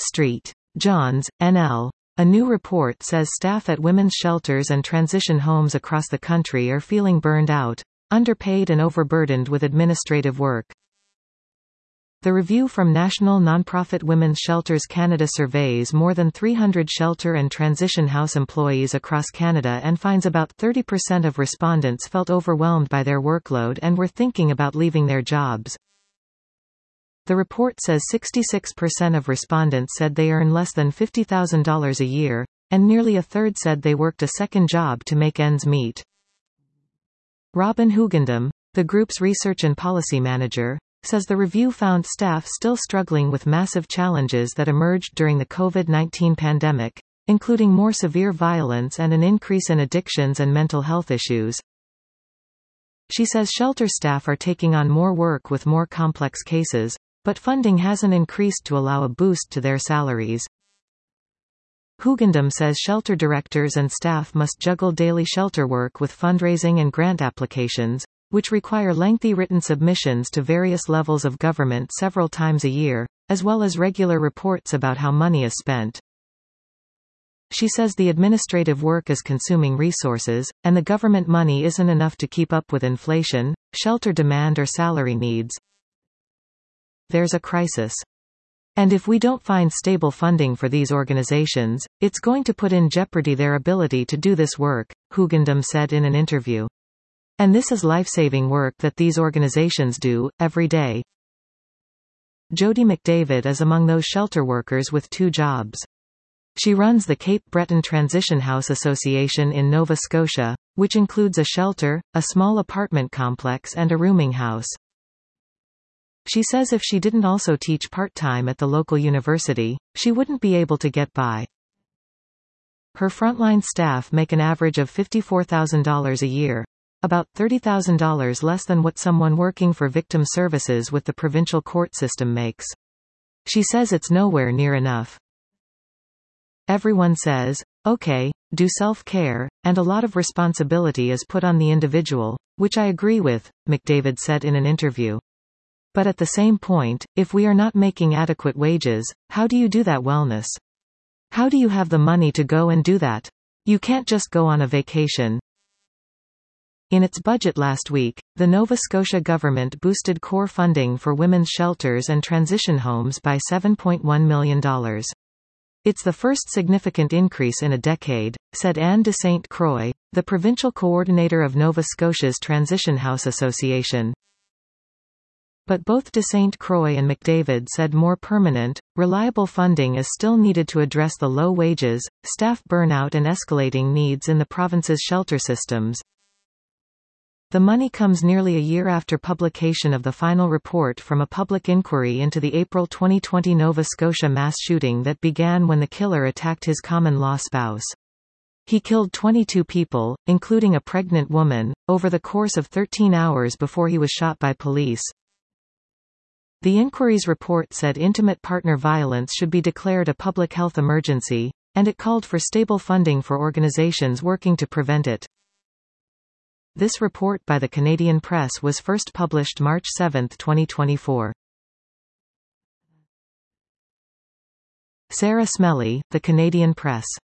St. John's, NL. A new report says staff at women's shelters and transition homes across the country are feeling burned out, underpaid and overburdened with administrative work. The review from national nonprofit Women's Shelters Canada surveys more than 300 shelter and transition house employees across Canada and finds about 30% of respondents felt overwhelmed by their workload and were thinking about leaving their jobs. The report says 66% of respondents said they earn less than $50,000 a year, and nearly a third said they worked a second job to make ends meet. Robin Hugendam, the group's research and policy manager, says the review found staff still struggling with massive challenges that emerged during the COVID-19 pandemic, including more severe violence and an increase in addictions and mental health issues. She says shelter staff are taking on more work with more complex cases, but funding hasn't increased to allow a boost to their salaries. Hugendam says shelter directors and staff must juggle daily shelter work with fundraising and grant applications, which require lengthy written submissions to various levels of government several times a year, as well as regular reports about how money is spent. She says the administrative work is consuming resources, and the government money isn't enough to keep up with inflation, shelter demand or salary needs. There's a crisis. And if we don't find stable funding for these organizations, it's going to put in jeopardy their ability to do this work, Hugendam said in an interview. And this is life-saving work that these organizations do, every day. Jody McDavid is among those shelter workers with 2 jobs. She runs the Cape Breton Transition House Association in Nova Scotia, which includes a shelter, a small apartment complex and a rooming house. She says if she didn't also teach part-time at the local university, she wouldn't be able to get by. Her frontline staff make an average of $54,000 a year, about $30,000 less than what someone working for victim services with the provincial court system makes. She says it's nowhere near enough. Everyone says, okay, do self-care, and a lot of responsibility is put on the individual, which I agree with, McDavid said in an interview. But at the same point, if we are not making adequate wages, how do you do that wellness? How do you have the money to go and do that? You can't just go on a vacation. In its budget last week, the Nova Scotia government boosted core funding for women's shelters and transition homes by $7.1 million. It's the first significant increase in a decade, said Anne de St. Croix, the provincial coordinator of Nova Scotia's Transition House Association. But both de St. Croix and McDavid said more permanent, reliable funding is still needed to address the low wages, staff burnout and escalating needs in the province's shelter systems. The money comes nearly a year after publication of the final report from a public inquiry into the April 2020 Nova Scotia mass shooting that began when the killer attacked his common-law spouse. He killed 22 people, including a pregnant woman, over the course of 13 hours before he was shot by police. The inquiry's report said intimate partner violence should be declared a public health emergency, and it called for stable funding for organizations working to prevent it. This report by the Canadian Press was first published March 7, 2024. Sarah Smelly, The Canadian Press.